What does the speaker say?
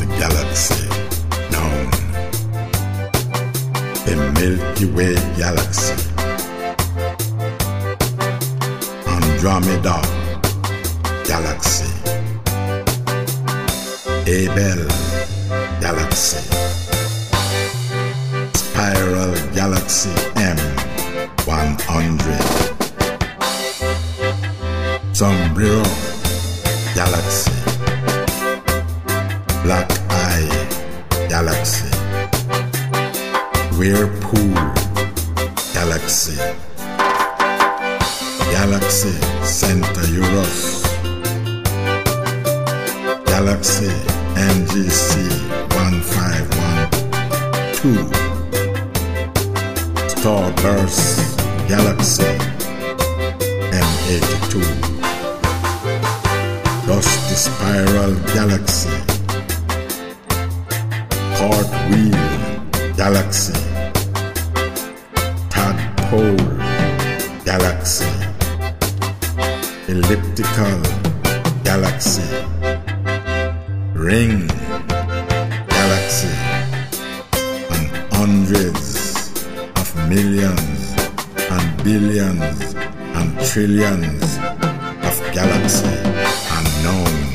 galaxy known. The Milky Way galaxy, Andromeda galaxy, Abell galaxy, Spiral Galaxy M100, Sombrero Galaxy, Black Eye Galaxy, Whirlpool Galaxy, Galaxy Centaurus, Galaxy NGC 1512, Starburst Galaxy M82, Dusty Spiral Galaxy, Cartwheel Galaxy, Tadpole Galaxy, Elliptical Galaxy, Ring Galaxy, and hundreds of millions and billions and trillions of galaxies unknown.